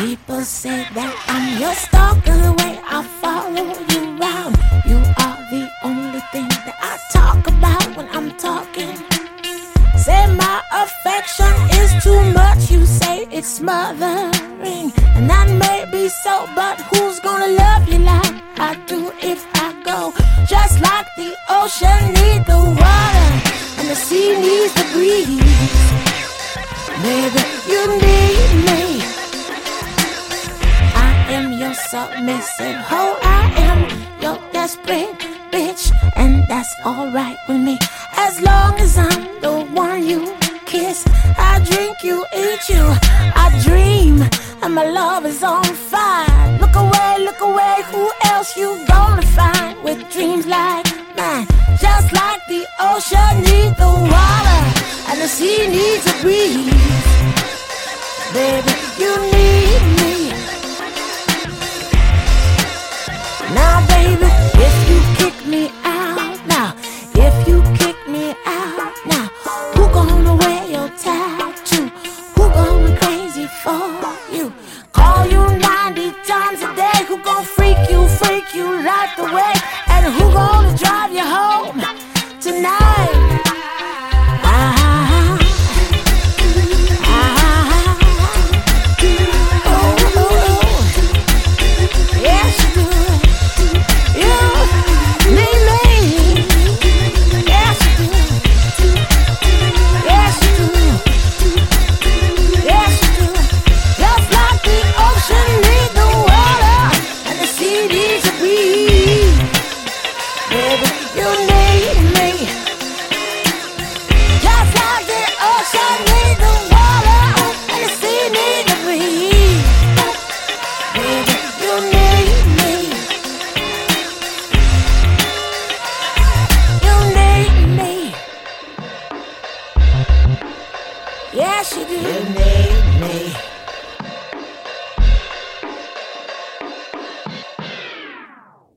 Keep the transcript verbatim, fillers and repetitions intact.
People say that I'm your stalker, the way I follow you around. You are the only thing that I talk about when I'm talking. Say my affection is too much, you say it's smothering. And that may be so, but who's gonna love you like I do if I go? Just like the ocean needs the water and the sea needs the breeze. Baby, you need me. I am your submissive hoe, I am your desperate bitch, and that's alright with me. As long as I'm the one you kiss, I drink you, eat you, I dream, and my love is on fire. Look away, look away, who else you gonna find with dreams like mine? Just like the ocean needs the water and the sea needs a breeze. Baby, you need me. Now baby, if you kick me out now, if you kick me out now, who gonna wear your tattoo? Who going crazy for you? Call you ninety times a day. Who gon' freak you, freak you right the way? And who gonna drive you home tonight? Ah, ah, oh, oh, oh. Yes, you do. You need me. Yes, you do. Yes, you do. Yes, you do. Just like the ocean needs the water and the sea needs a breeze. Baby, you need me. Just like the ocean needs the water and the sea needs a breeze. Baby, you need me. You need me. Yes, you do. You need me.